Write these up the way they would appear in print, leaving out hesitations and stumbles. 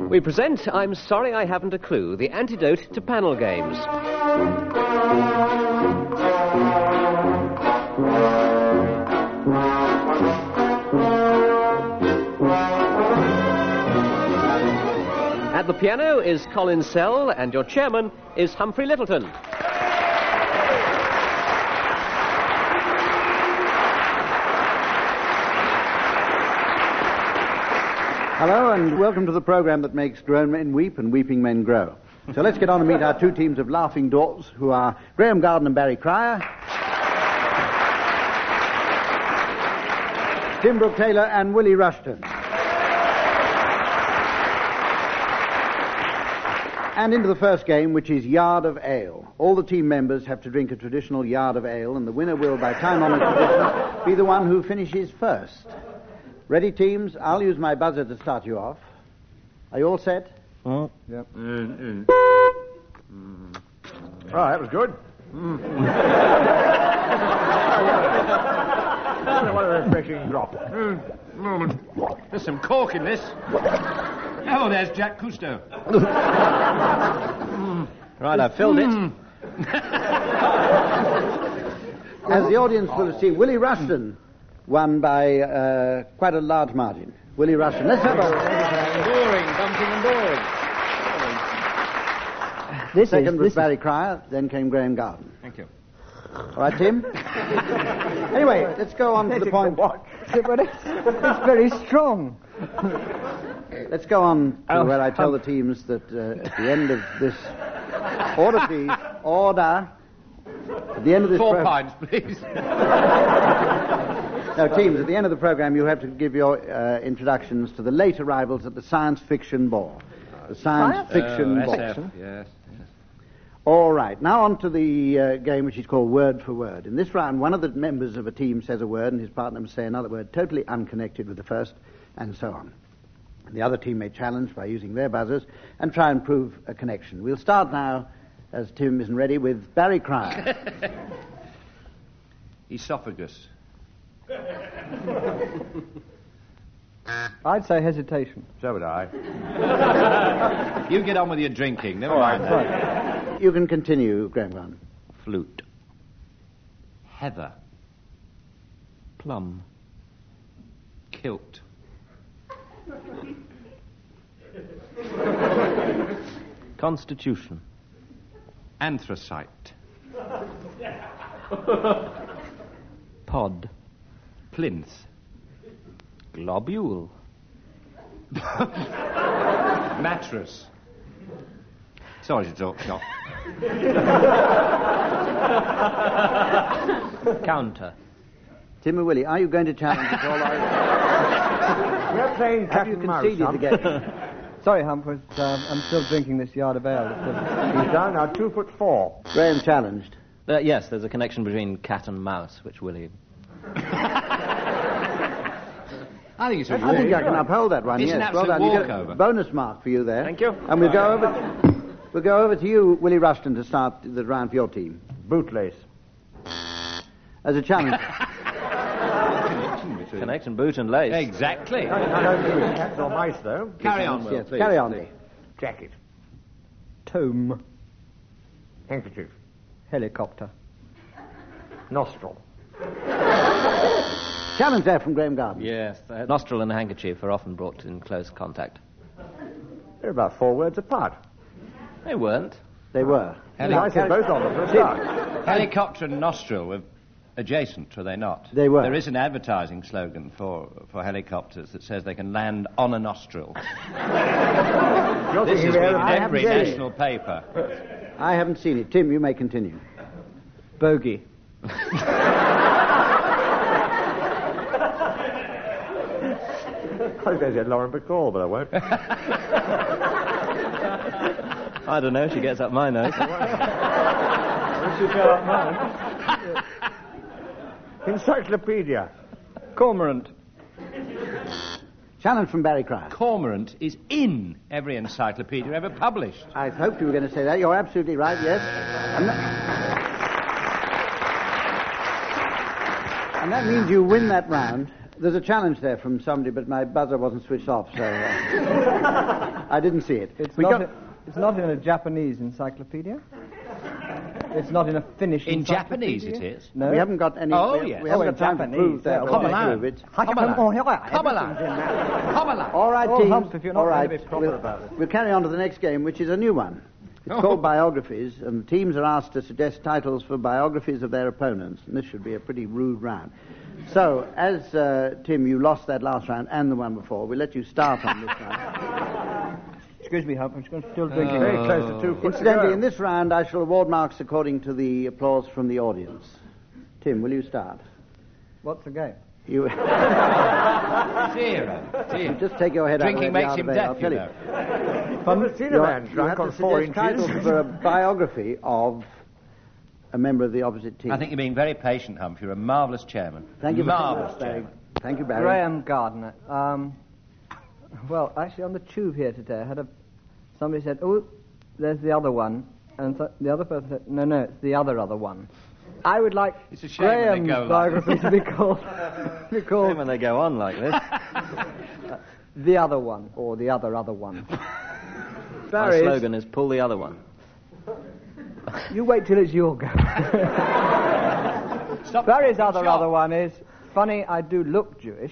We present I'm Sorry I Haven't a Clue, the antidote to panel games. At the piano is Colin Sell, and your chairman is Humphrey Littleton. Hello, and welcome to the programme that makes grown men weep and weeping men grow. So let's get on and meet our two teams of laughing dwarfs, who are Graham Garden and Barry Cryer, Tim Brooke-Taylor and Willie Rushton. And into the first game, which is Yard of Ale. All the team members have to drink a traditional yard of ale, and the winner will, by time-honoured tradition, be the one who finishes first. Ready, teams? I'll use my buzzer to start you off. Are you all set? Yep. Oh, that was good. What a refreshing drop. There's some cork in this. Oh, there's Jack Cousteau. Right, I've filled it. As the audience will have seen, Willie Rushton won by quite a large margin. Willie Rushton. Let's have a... Boring, bumping and boring. Second was Barry Cryer, then came Graham Garden. Thank you. All right, Tim? Anyway, let's go on to the point... But it's very strong. Let's go on to where I tell the teams that at the end of this... Order, please. Order. At the end of this... 4 pints, please. Now, teams, at the end of the programme, you have to give your introductions to the late arrivals at the Science Fiction Ball. The Science Fiction Ball. SF, yes. All right, now on to the game which is called Word for Word. In this round, one of the members of a team says a word and his partner must say another word totally unconnected with the first, and so on. And the other team may challenge by using their buzzers and try and prove a connection. We'll start now, as Tim isn't ready, with Barry Cryer. Esophagus. I'd say hesitation. So would I. You get on with your drinking. Never mind that. Right. You can continue, Graham Garden. Flute. Heather. Plum. Kilt. Constitution. Anthracite. Pod. Plinth. Globule. Mattress. Sorry to talk shop. Counter. Tim and Willie, are you going to challenge us all? We're playing cat Have you and mouse, conceded Hump. the game? Sorry, Hump, I'm still drinking this yard of ale. He's down now 2'4". Graham challenged. Yes, there's a connection between cat and mouse, which Willie... I think it's a I think I can uphold that one, It's yes. an Well absolute done. You get a walkover. bonus mark for you there. Thank you. And we'll go over to you, Willie Rushton, to start the round for your team. Bootlace. As a challenge. Connection, boot and lace. Exactly. I don't think it's cats or mice, though. Carry on, Will, Yes, please. carry on. Jacket. Tome. Handkerchief. Helicopter. Nostril. Challenge there from Graham Garden. Yes, the nostril and handkerchief are often brought in close contact. They're about 4 words apart. They weren't. They were. I said both of them for a start. Helicopter and nostril were adjacent, were they not? They were. There is an advertising slogan for helicopters that says they can land on a nostril. You're This thinking is of in I every haven't seen it. national paper. I haven't seen it. Tim, you may continue. Bogey. I was going to say Lauren Bacall, but I won't. I don't know, she gets up my nose. Encyclopedia. Cormorant. Challenge from Barry Cryer. Cormorant is in every encyclopedia ever published. I hoped you were going to say that. You're absolutely right, yes. And that means you win that round. There's a challenge there from somebody, but my buzzer wasn't switched off, so I didn't see it. It's not in a Japanese encyclopedia. It's not in a Finnish In encyclopedia. Japanese it is. No. We haven't got any. Oh, we, yes. we haven't Oh, got time Japanese, to prove that. yeah. or Come disprove along. it. Come along. Come along. Come along. All right, Oh, teams. Hump, if you're not All going right. to be proper about it. We'll carry on to the next game, which is a new one. It's Oh. called Biographies, and the teams are asked to suggest titles for biographies of their opponents, and this should be a pretty rude round. So, as Tim, you lost that last round and the one before, we'll let you start on this round. Excuse me, Hump, I'm still drinking. Very close to 2 foot. Incidentally, in this round, I shall award marks according to the applause from the audience. Tim, will you start? What's the game? You Zero. just take your head Drinking out makes of him the deaf, I'll you tell know. I've never seen a man You drunk have on to 4 suggest titles inches. for a biography of a member of the opposite team. I think you're being very patient, Hump. You're a marvellous chairman. Thank you very Marvellous much, Barry. chairman. Thank you, Barry. Graham Gardner. Well, actually, on the tube here today, somebody said, "Oh, there's the other one," and so the other person said, "No, it's the other one." I would like It's a shame when they Graham's go like biography to be called When they go on like this. "The Other One" or "The Other One." My Barry's, slogan is pull the other one. you wait till it's your go. Stop. Barry's other Shot. one is, "Funny, I do look Jewish."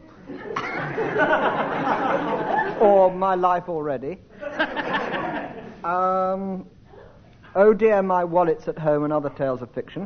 Or "My Life Already." "Oh Dear, My Wallet's at Home" and Other Tales of Fiction.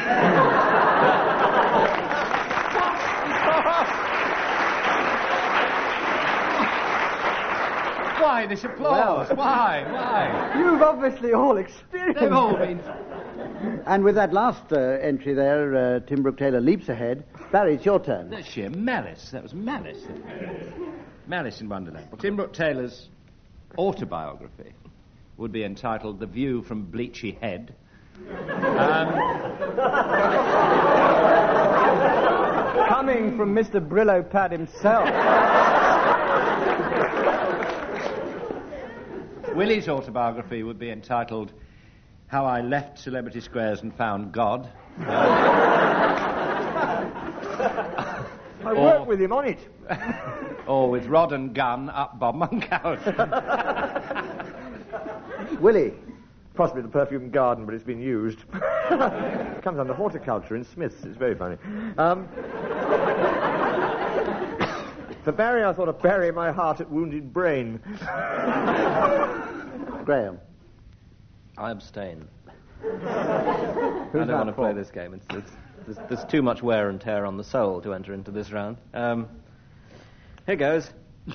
Why this applause? Why? You've obviously all experienced They've all it. been... And with that last entry there, Tim Brooke Taylor leaps ahead. Barry, it's your turn. That's sheer malice. That was malice. Malice in Wonderland. Tim Brooke Taylor's autobiography would be entitled The View from Bleachy Head. Coming from Mr. Brillo Pad himself. Willie's autobiography would be entitled How I Left Celebrity Squares and Found God. I worked with him on it. Or with Rod and Gun up Bob Monkhouse. Willie. Possibly the perfume garden, but it's been used. Comes under horticulture in Smith's. It's very funny. For Barry, I thought of Bury My Heart at Wounded Brain. Graham. I abstain. Who's I don't that want to for? play this game. There's too much wear and tear on the soul to enter into this round. Here goes.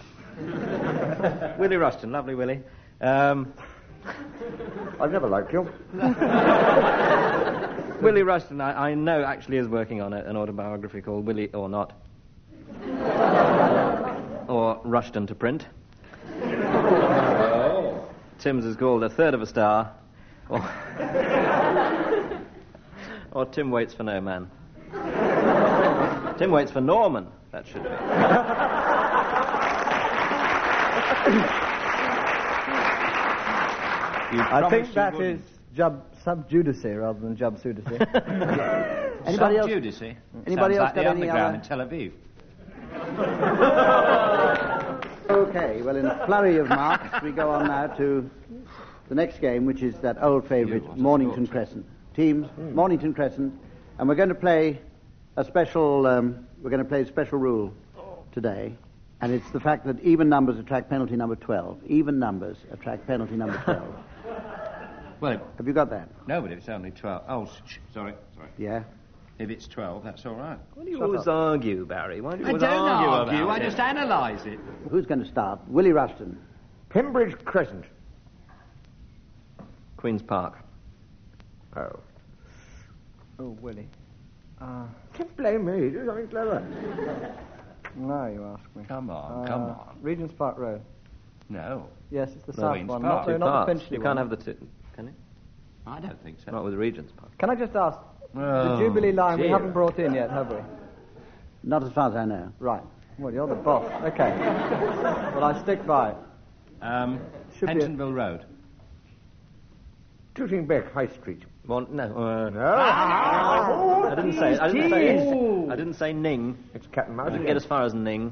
Willie Rushton, lovely Willie. I've never liked you. Willie Rushton, I know, actually is working on an autobiography called Willie or Not. Or Rushton to Print. Tim's is called A Third of a Star. Or Tim Waits for No Man. Tim Waits for Norman, that should be. I think that is sub judice rather than jub sudice. Anybody else? Judice. Anybody Sounds else like got the any underground other- in Tel Aviv. Okay, well, in a flurry of marks, we go on now to the next game, which is that old favourite, Mornington Crescent. Teams, Mornington Crescent, and we're going to play a special rule today, and it's the fact that even numbers attract penalty number 12. Even numbers attract penalty number 12. Well, Have you got that? no, but it's only 12. Oh, sorry. Yeah? If it's 12, that's all right. Why do you always argue, Barry? Why do you I always don't argue, about I it? just analyse it. Who's going to start? Willie Rushton. Pembridge Crescent. Queen's Park. Oh. Oh, Willie. Don't blame me. Do something clever. Now you ask me. Come on. Regent's Park Road. No, Yes, it's the No, south Queen's one. Park. Not Two the parts. Finchley You can't one. have the two, can you? I don't think so. Not with Regent's Park. Can I just ask, the Oh, Jubilee line we dear. haven't brought in yet, have we? Not as far as I know. Right. Well, you're the boss. Okay. Well, I stick by it. Should be a- Pentonville Road. Tooting Beck High Street. No. No. I didn't say it. I didn't say it. I didn't say Ning. It's cat and I mouse didn't again. get as far as Ning.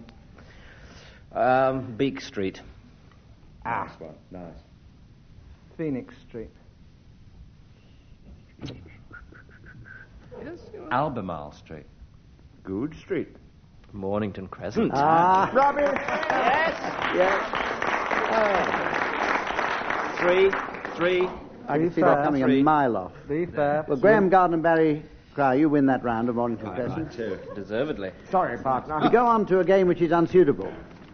Beak Street. Nice one. Nice. Phoenix Street. Albemarle Street. Good Street. Mornington Crescent. Robin! Three. I can see fair. that coming a 3. mile off. Be fair. Well, Graham, Garden and Barry Cryer, you win that round of Mornington Crescent. Two. Deservedly. Sorry, partner. We go on to a game which is unsuitable.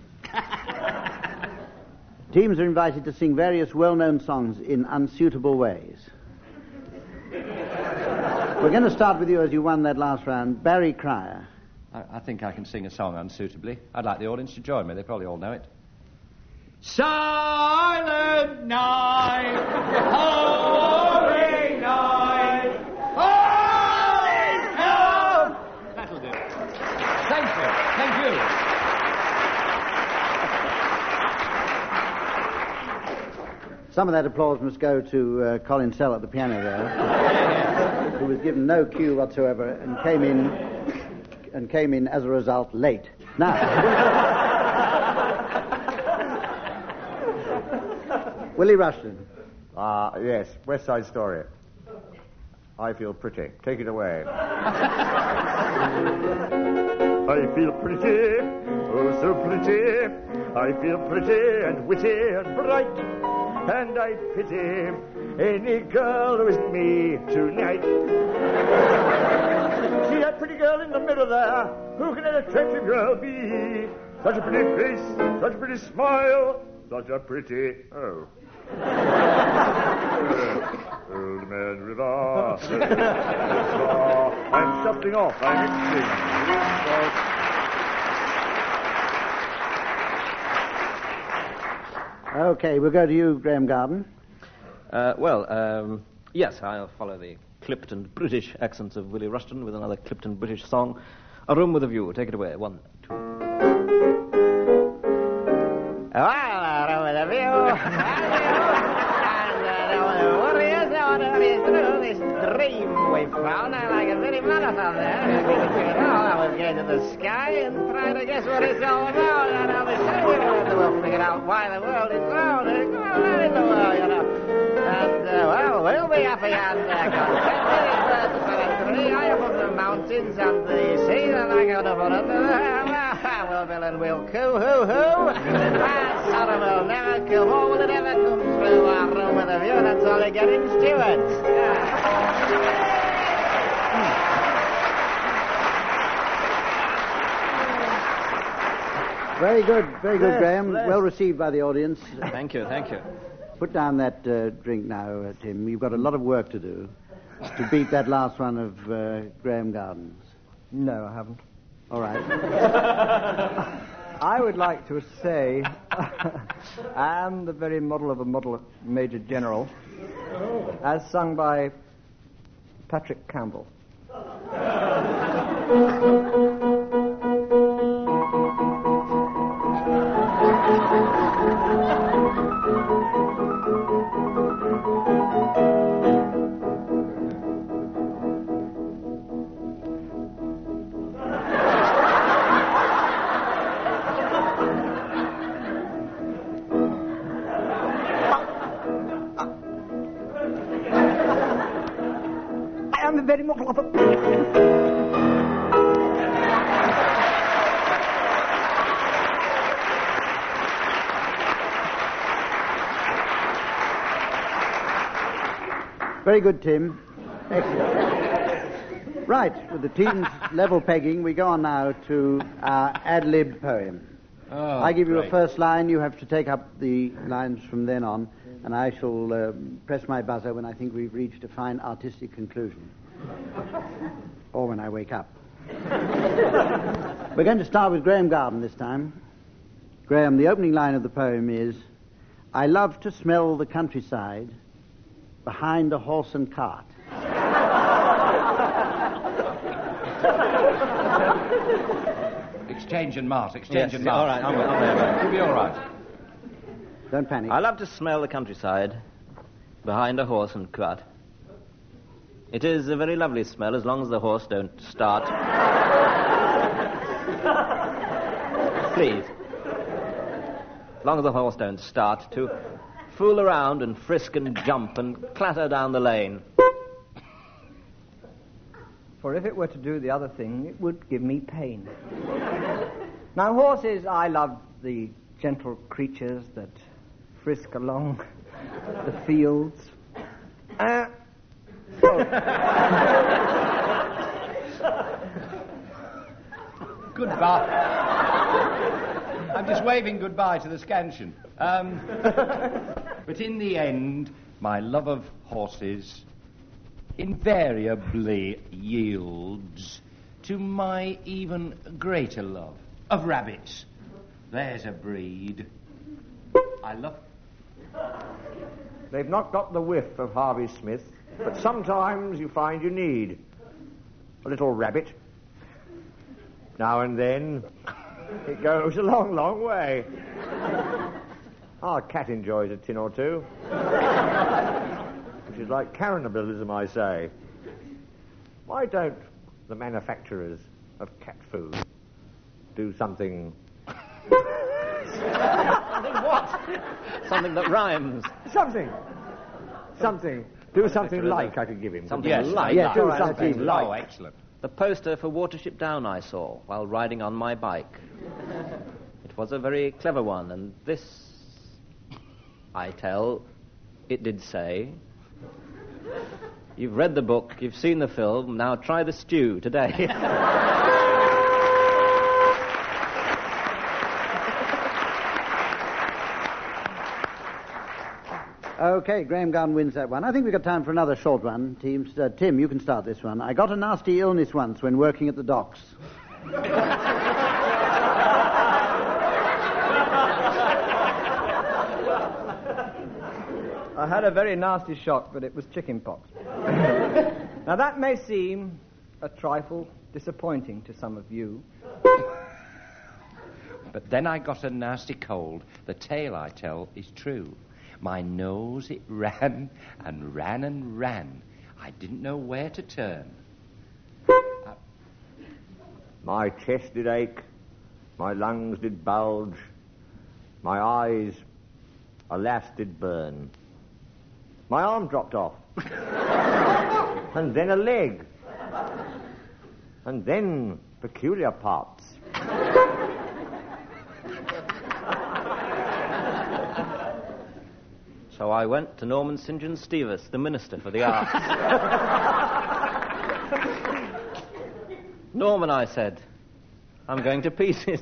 Teams are invited to sing various well-known songs in unsuitable ways. We're going to start with you as you won that last round. Barry Cryer. I think I can sing a song unsuitably. I'd like the audience to join me. They probably all know it. Silent night, holy night, all is hell. That'll do. Thank you. Thank you. Some of that applause must go to Colin Sell at the piano there, who was given no cue whatsoever and came in as a result late. Now, Willie Rushton. Yes, West Side Story. I feel pretty. Take it away. I feel pretty, oh so pretty. I feel pretty and witty and bright. And I pity any girl who isn't me tonight. See that pretty girl in the middle there? Who can an attractive girl be? Such a pretty face, such a pretty smile, such a pretty... Oh. Old man with I'm shuffling off. I'm itching. Okay, we'll go to you, Graham Garden. Yes, I'll follow the clipped and British accents of Willie Rushton with another clipped and British song. A Room with a View. Take it away. 1, 2. Well, a room with a view. Through this dream we found. I like a very marathon there. I was going to the sky and trying to guess what it's all about. And I'll be saying we'll figure out why the world is round. It's all right in the world, you know. And, we'll be happy and contented in tree high above the mountains and the sea. And I go to put it we'll bill and we'll coo hoo hoo. And Sodom will never come. Or will it ever come through our room with a view? That's all you're getting, Stewart. Very good, Graham. Well received by the audience. Thank you. Put down that drink now, Tim. You've got a lot of work to do to beat that last one of Graham Garden's. No, I haven't. All right. I would like to say I am the very model of a model Major General, as sung by Patrick Campbell. I am the very model of a... Very good, Tim. Excellent. Right, with the team's level pegging, we go on now to our ad-lib poem. I give you a first line, you have to take up the lines from then on, and I shall press my buzzer when I think we've reached a fine artistic conclusion. Or when I wake up. We're going to start with Graham Garden this time. Graham, the opening line of the poem is, I love to smell the countryside behind a horse and cart. Exchange and mart. Yes, And mart. all right, I'm there. You'll be all right. Don't panic. I love to smell the countryside behind a horse and cart. It is a very lovely smell as long as the horse don't start. Please. As long as the horse don't start to fool around and frisk and jump and clatter down the lane. For if it were to do the other thing, it would give me pain. Now, horses, I love the gentle creatures that frisk along the fields. Goodbye. I'm just waving goodbye to the scansion. But in the end, my love of horses invariably yields to my even greater love of rabbits. There's a breed I love. They've not got the whiff of Harvey Smith, but sometimes you find you need a little rabbit. Now and then, it goes a long, long way. Our cat enjoys a tin or two, which is like cannibalism, I say. Why don't the manufacturers of cat food do something... What? Something that rhymes. Something. Do something like I could give him. Something Yes, like. Yeah, do Right, something okay. like. Oh, excellent. The poster for Watership Down I saw while riding on my bike. It was a very clever one, and this, I tell, it did say, you've read the book, you've seen the film, now try the stew today. Okay, Graham Gunn wins that one. I think we've got time for another short one. Teams, Tim, you can start this one. I got a nasty illness once when working at the docks. I had a very nasty shock, but it was chickenpox. Now, that may seem a trifle disappointing to some of you. But then I got a nasty cold. The tale I tell is true. My nose, it ran and ran and ran. I didn't know where to turn. My chest did ache, my lungs did bulge, my eyes, alas, did burn. My arm dropped off, and then a leg, and then peculiar parts. So I went to Norman St. John Stevens, the Minister for the Arts. Norman, I said, I'm going to pieces.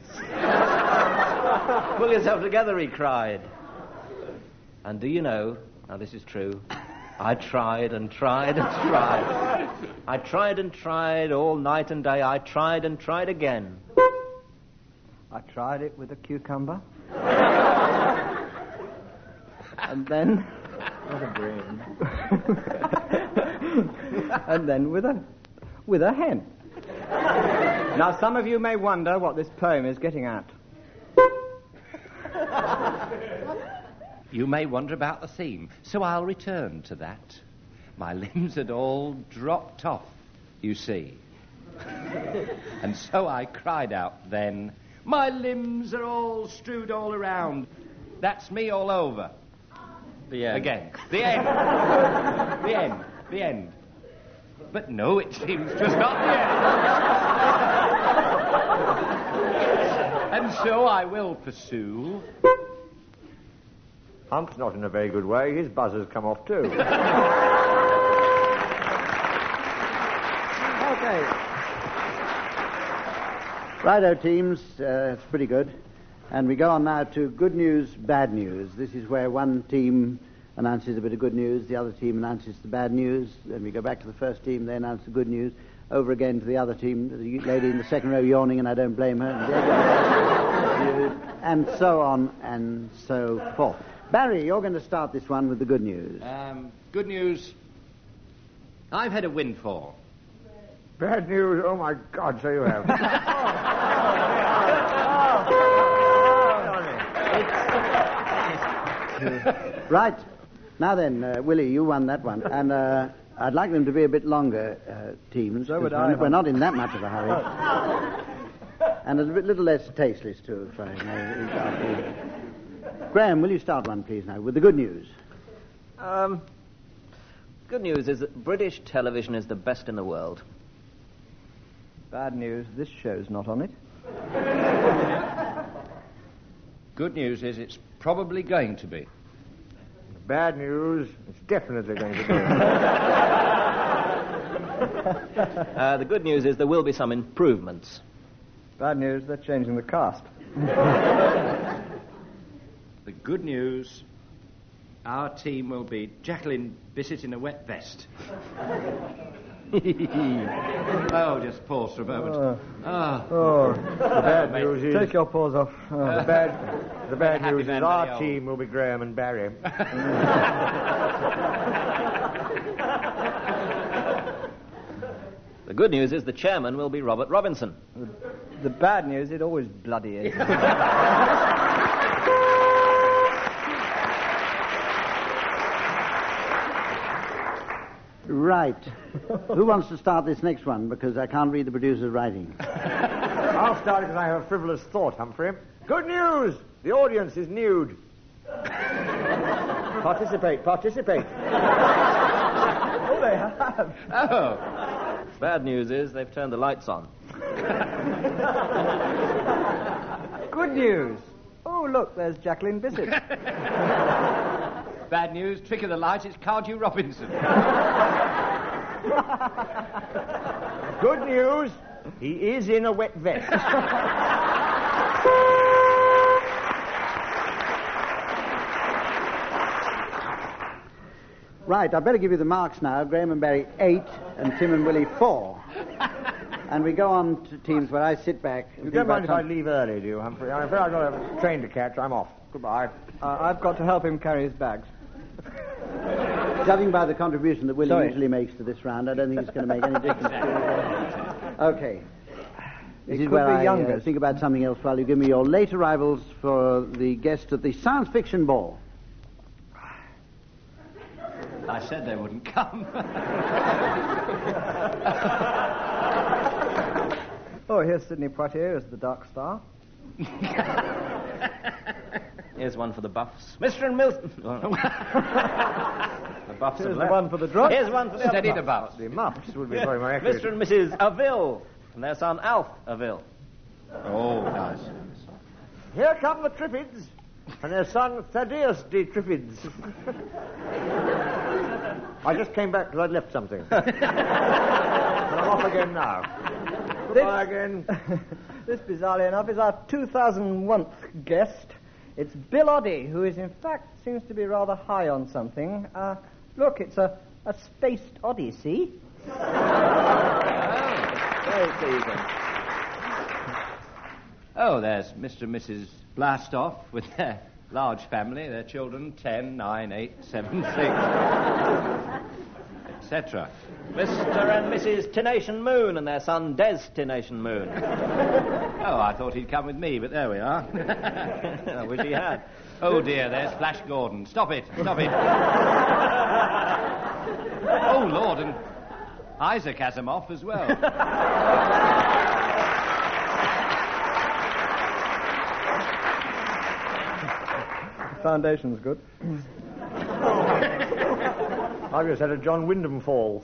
Pull yourself together, he cried. And do you know, now this is true, I tried and tried and tried. I tried and tried all night and day. I tried and tried again. I tried it with a cucumber. And then... What a brain. And then with a hen. Now, some of you may wonder what this poem is getting at. You may wonder about the theme, so I'll return to that. My limbs had all dropped off, you see. And so I cried out then, my limbs are all strewed all around. That's me all over. The end. Again. The end. The end. The end. But no, it seems just not the end. And so I will pursue. Hump's not in a very good way. His buzzer's come off too. Okay. Righto, teams. It's pretty good. And we go on now to good news, bad news. This is where one team announces a bit of good news, the other team announces the bad news, then we go back to the first team, they announce the good news, over again to the other team, the lady in the second row yawning, and I don't blame her, and so on and so forth. Barry, you're going to start this one with the good news. Good news. I've had a windfall. Bad news? Oh, my God, so you have. Right. Now then, Willie, you won that one. And I'd like them to be a bit longer, teams. So would 'cause I, we're not in that much of a hurry. And a little less tasteless, too, if I may. Graham, will you start one, please, now, with the good news? Good news is that British television is the best in the world. Bad news, this show's not on it. Good news is it's probably going to be. Bad news, it's definitely going to be. The good news is there will be some improvements. Bad news, they're changing the cast. The good news, our team will be Jacqueline Bissett in a wet vest. Oh, just pause for a moment. The bad news is... Take your paws off. The bad Happy news is man, our very old. team will be Graham and Barry. The good news is the chairman will be Robert Robinson. The bad news, it always bloody is. Right. Who wants to start this next one? Because I can't read the producer's writing. I'll start because I have a frivolous thought, Humphrey. Good news! The audience is nude. Participate. Oh, they have. Oh, Bad news is they've turned the lights on. Good news. Oh, look, there's Jacqueline Bissett. bad news, trick of the light, it's Cardew Robinson. Good news, he is in a wet vest. Right, I'd better give you the marks now. Graham and Barry, 8, and Tim and Willie, 4. And we go on to teams where I sit back. and You think don't mind if about I leave early, do you, Humphrey? I'm afraid I've got a train to catch. I'm off. Goodbye. I've got to help him carry his bags. Judging by the contribution that Willie Sorry. usually makes to this round, I don't think it's going to make any difference. Okay. This It is could where be I youngest. think about something else while you give me your late arrivals for the guests at the Science Fiction Ball. I said they wouldn't come. Oh, here's Sidney Poitier as the Dark Star. Here's one for the buffs. Mr. and Milton. The buffs have Here's the left. one for the drunk. Here's one for the Steady other the buffs. buff. The muffs would be very more accurate. Mr. and Mrs. Aville and their son Alf Aville. Oh, nice. Here come the Triffids and their son Thaddeus de Triffids. I just came back because I'd left something. And I'm off again now. Goodbye again. This, bizarrely enough, is our 2001th guest. It's Bill Oddie, who is, in fact, seems to be rather high on something. Look, it's a spaced odyssey. Very pleasing. Oh, there's Mr. and Mrs. Blastoff with their large family, their children, 10, 9, 8, 7, 6, etc. Mr. and Mrs. Tination Moon and their son Des Tination Moon. Oh, I thought he'd come with me, but there we are. I wish he had. Oh, dear, there's Flash Gordon. Stop it. Oh, Lord, and Isaac Asimov as well. The foundation's good. I've just had a John Wyndham fall.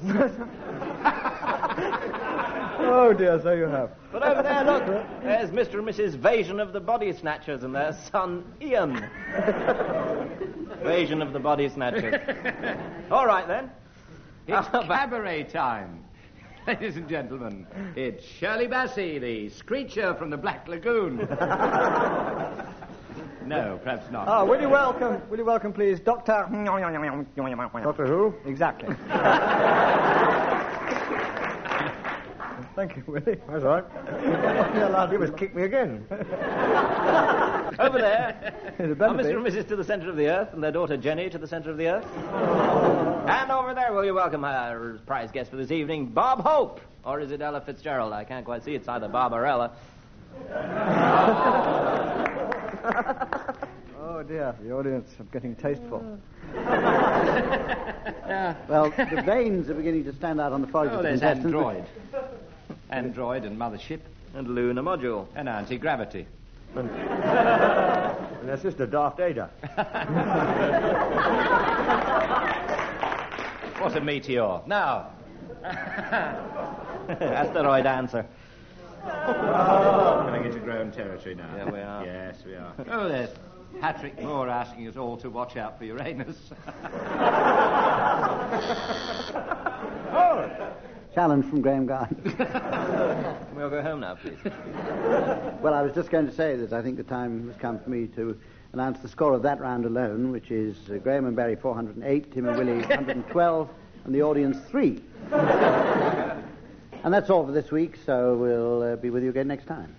Oh, dear, so you have. But over there, look, there's Mr. and Mrs. Vasion of the Body Snatchers and their son Ian. Vasion of the Body Snatchers. All right, then. It's cabaret time. Ladies and gentlemen, it's Shirley Bassey, the screecher from the Black Lagoon. No, perhaps not. Ah, will you welcome, please, Dr. Doctor Who? Exactly. Thank you, Willie. That's all right. He must kick me again. Over there It are better Mr. be. and Mrs. to the centre of the earth and their daughter Jenny to the centre of the earth. And over there, will you welcome our prize guest for this evening, Bob Hope. Or is it Ella Fitzgerald? I can't quite see. It's either Bob or Ella. Oh, dear, the audience are getting tasteful. Well, the veins are beginning to stand out on the foreheads Oh, of the there's contestants. Android. Android and Mothership. And lunar module. And anti-gravity. And their sister, Daft Ada. What a meteor. Now. Asteroid answer. Coming into grown territory now. Yeah, we are. Yes, we are. Oh, there's Patrick Moore asking us all to watch out for Uranus. Challenge from Graham Garden. Can we all go home now, please? Well, I was just going to say that I think the time has come for me to announce the score of that round alone, which is Graham and Barry 408, Tim and Willie 112, and the audience 3. And that's all for this week, so we'll be with you again next time.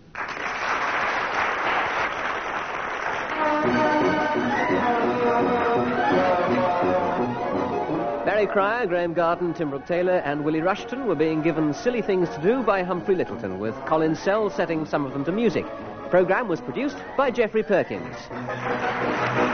Barry Cryer, Graham Garden, Tim Brooke-Taylor and Willie Rushton were being given silly things to do by Humphrey Lyttelton, with Colin Sell setting some of them to music. The programme was produced by Geoffrey Perkins.